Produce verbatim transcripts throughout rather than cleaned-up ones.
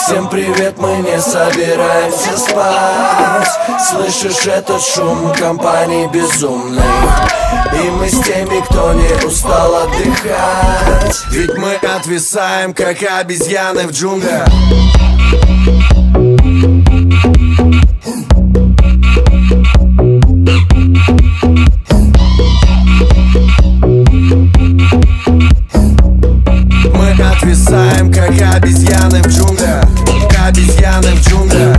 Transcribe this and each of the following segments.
Всем привет, мы не собираемся спать. Слышишь этот шум компании безумных, и мы с теми, кто не устал отдыхать. Ведь мы отвисаем, как обезьяны в джунглях. Мы отвисаем, как обезьяны в джунглях. Обезьяны в джунглях.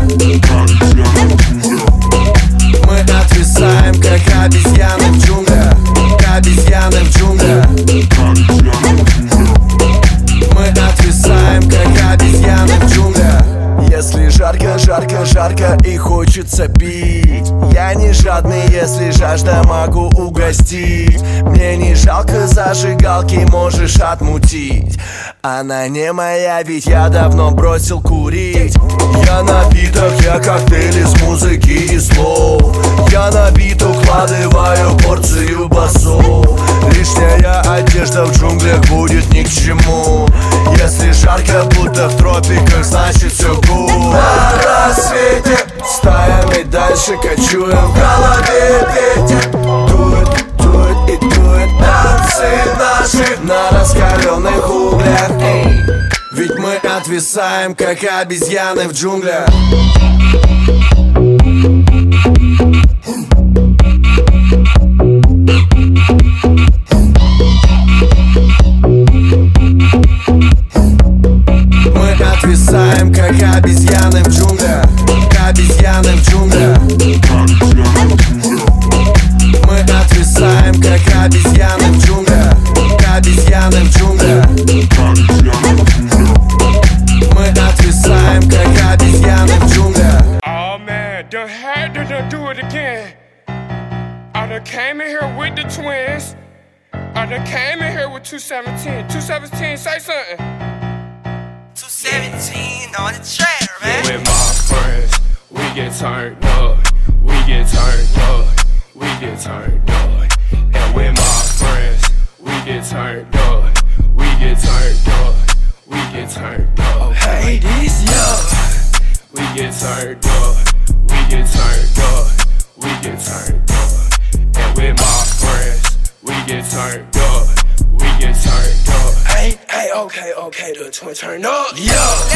Мы отвисаем, как обезьяны в джунглях. Обезьяны в джунглях. Мы отвисаем, как обезьяны в джунглях. Если жарко, жарко, жарко и хочется пить, я не жадный, если жажда, могу угостить. Мне не жалко зажигалки, можешь отмутить. Она не моя, ведь я давно бросил курить. Я напиток, я коктейль из музыки и слов. Я набит, укладываю порцию басов. Лишняя одежда в джунглях будет ни к чему. Если жарко, будто в тропиках, значит все гуд. На рассвете стаями дальше кочуем, в голове ветер. Дует, дует и дует. Танцы наши на раскаленных углях. Эй. Ведь мы отвисаем, как обезьяны в джунглях. Мы отвисаем, как обезьяны в джунглях. Обезьяны в джунглях. Мы отвисаем, как обезьяны в джунглях. Обезьяны в джунглях. Мы отвисаем, как обезьяны в джунглях. Oh man, done had to done do it again. I done came in here with the twins. I done came in here with two seventeen. two seventeen, say something. two seventeen on the track, man. With my friends, we get turned up. We get turned up. We get turned up. And with my friends, we get turned up. We get turned up. We get turned up. Hey, this yo. We get turned up. We get turned up. We get turned up. And with my friends, we get turned up. We get turned up. Hey, hey, okay, okay, the twin turned up. Yo.